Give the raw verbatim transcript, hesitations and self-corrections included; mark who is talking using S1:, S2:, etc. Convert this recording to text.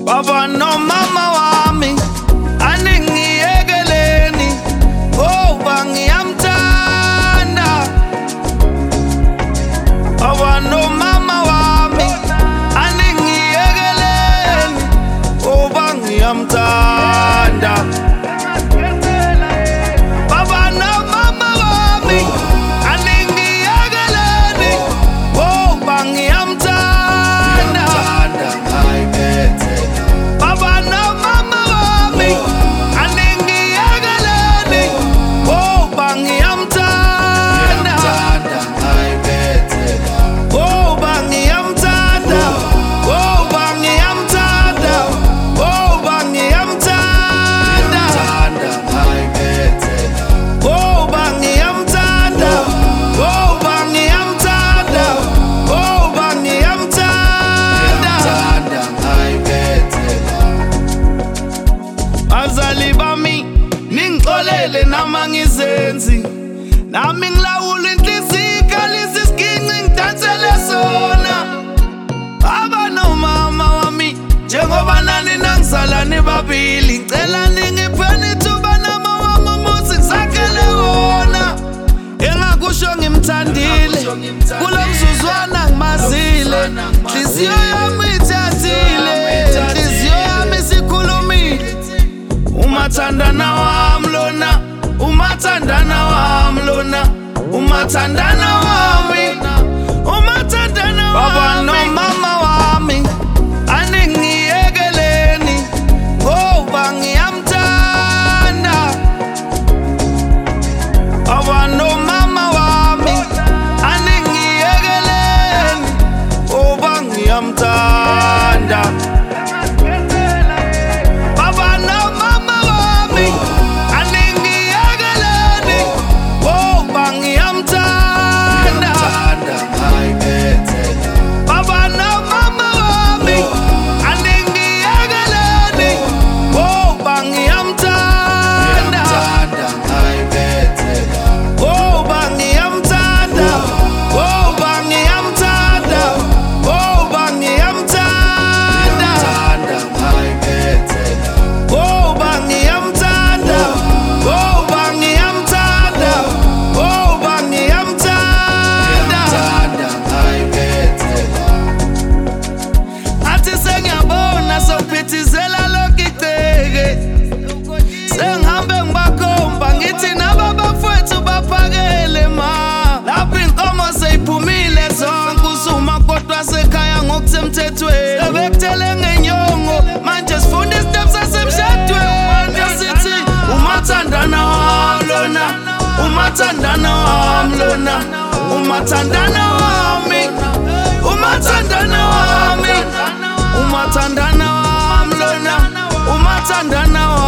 S1: Baba no mama wami aningiyekeleni ngoba ngiyamthanda. Baba no mama wami aningiyekeleni ngoba ngiyamthanda. Baba no mama wami aningiyekeleni ngoba ngiyamthanda. Bazali bami ningixolele namangizenzi nami ngilawula inhliziyo ikhalisa isiginci ngidansele sona. Baba no mama wami njengoba nani nangizalani babili ngicela ningipheni ithuba nama wami umuzi ngisakhele wona. Engakusho ngimthandile kulo mzuzwana ngimazile, nhliziyo yami ithathile, nhliziyo yami sikhulumile. Umathandana wami lona, umathandana wami lona, umathandana wami, umathandana wami. Baba no mama wami aningiyekeleni ngoba ngiyamthanda. Baba no mama wami aningiyekeleni ngoba ngiyamthanda. Sebekutele ngenyongo manje sifunde isiteps sasemshadweni. Sithi umathandana wami lona, umathandana wami lona, umathandana wami, umathandana wami, umathandana wami lona, umathandana wami.